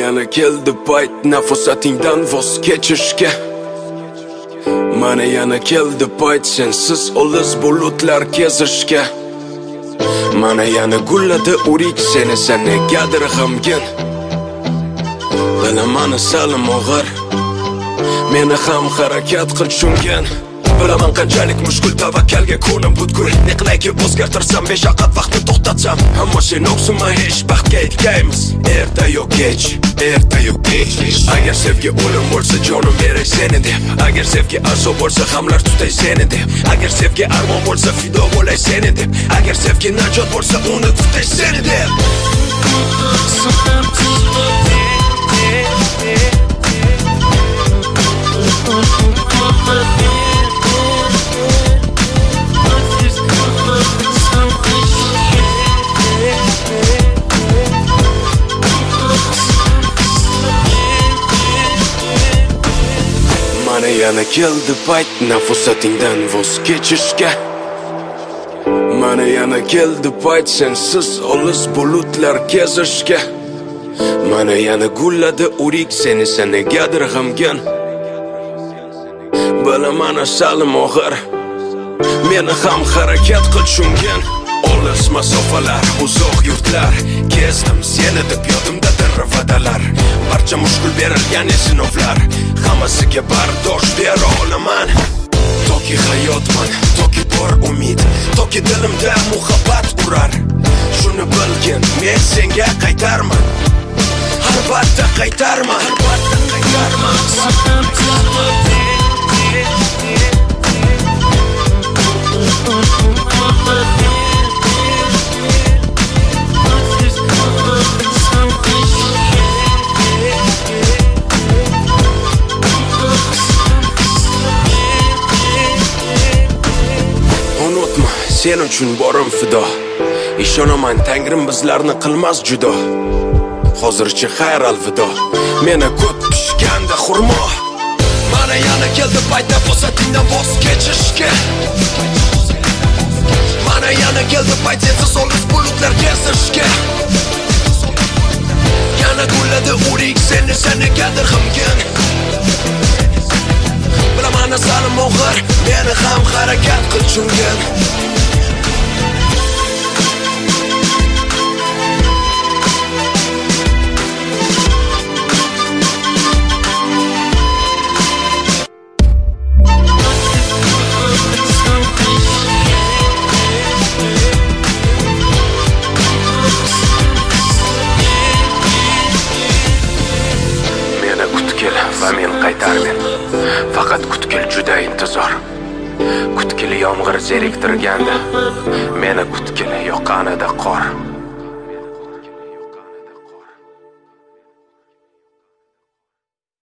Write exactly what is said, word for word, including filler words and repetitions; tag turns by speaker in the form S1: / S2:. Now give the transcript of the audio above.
S1: yana keldi payt nafosatingdan voz kechishga. Mana yana keldi payt sensiz olis bulutlar kezishga. Mana yana gulladi urik seni sen negadir g'amgin. Bilaman salim og'ir, meni ham harakat qil tushungan. Bilaman qanchalik mushkul tavakkalga ko'nim butkul. Ne qilayki o'zgartirsam beshaqat vaqtni to'xtatsam, ammo sen o'qsima hech baxtga yetgaymiz. Erta yo kech, erta yo kech. Agar sevgi o'lim bo'lsa jonim beray seni deb, agar sevgi azob bo'lsa hamlar tutay seni deb, agar sevgi armon bo'lsa fido bo'lay seni deb, agar sevgi najot bo'lsa uni tutay seni deb. Mana yana keldi payt nafosatingdan voz kechishga. Mana yana keldi payt sensiz olis bulutlar kezishga. Mana yana gulladi urik seni sen negadir g'amgin. Bilaman salim og'ir, meni ham harakat qil tushungan. Olis masofalar, uzoq yurtlar kezdim seni deb yodimda va'dalar. Barcha mushkul berilgan sinovlar, hammasiga bardosh bera olaman. Toki hayotman, toki bor umid, toki dilimda muhabbat urar. Shuni bilgin, men senga qaytarman. Albatta qaytarman, albatta qaytarman. Unutma, sen uchun borim fido. Ishonaman Tangrim bizlarni qilmas judo. Hozircha xayr alvido. Meni kut pishganda xurmo. Mana yana keldi payt nafosatingdan voz kechishga. Mana yana keldi payt sensiz olis bulutlar kezishga. Yana gulladi urik seni sen negadir g'amgin. Bilaman salim og'ir, meni ham harakat qil tushungan. Va men qaytarmen. Faqat kutkil juda intizor. Kutkil yomg'ir zeriktirganda, meni kutkil yoqqanida qor.